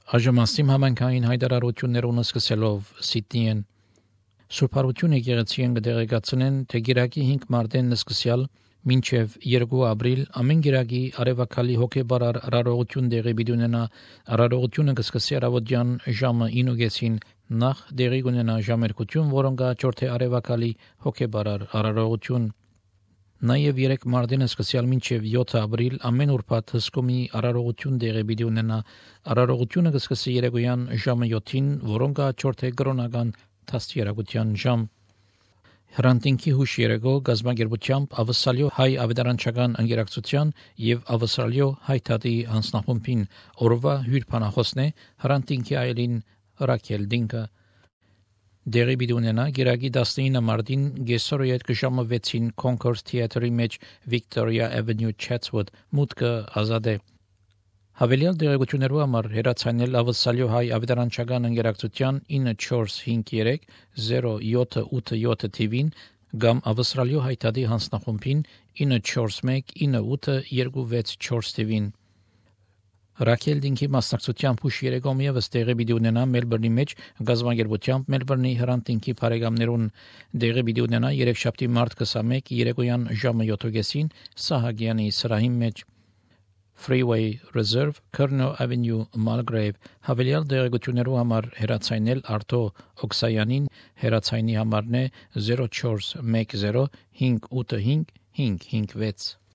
Այժմաստիմ համանքային հայտարարություններուն սկսելով Սիդնիեն Սուրբարություն եկեղեցին կդեղեկացնեն, թե գիրակի 5 մարտեն սկսյալ մինչև 2 ապրիլ ամեն գիրակի արևակալի հոգեբարար արարողություն դեղի բիդունենա արարողությունը կսկսի առավոտյան ժամը 9:00-ին նախ դեղի կունենա ժամերկություն, որոնք ճորթե արևակալի հոգեբարար արարողություն Նաև 3 մարտեն սկսյալ մինչև 7 ապրիլ ամեն ուրբաթ հսկումի արարողություն դեղի բիդունենա արարողությունը կսկսի երեկոյան ժամը 7-ին, որոնք ճորթե կրոնական Թաստիարակության ժամ Հրանտինքի հուշ երեկո գազագերբությամբ ավսալյո հայ ավետարանչական ընկերակցության եւ ավսալյո հայտարարի հանձնախումբին օրվա հյուրփանախոսն է Հրանտինքի այլին Ռաքել Դինկը Դերի բիդունենա գիրակի 19 մարտին գեսորոյետ ժամը 6-ին Concourse Theatre-ի մեջ Victoria Avenue Chatswood մուտքը ազատ է Հավելյալ դերակցություններով համար հեռացանել ավսալյո հայ ավետարանչական ընկերակցության 9453 0787 TV-ին կամ ավստրալիո հայտարարի հանձնախումբին 941 9826 TV-ին Ռաքել Դինկի մասնակցությամբ հուշ երեկոմ եւս տեղի պիտի ունենա Մելբուրնի մեջ գազագերբությամբ Մելբուրնի Հրանտինքի բարեկամներուն տեղի պիտի ունենա երեքշաբթի մարտ 21 երեկոյան ժամը 7:00-ին Սահագյանի սրահի մեջ Freeway Reserve Colonel Avenue Mulgrave հավելյալ դերակցություններով համար հեռացանել Արտո Օքսայանին հեռացայինի համարն է 0410 585 556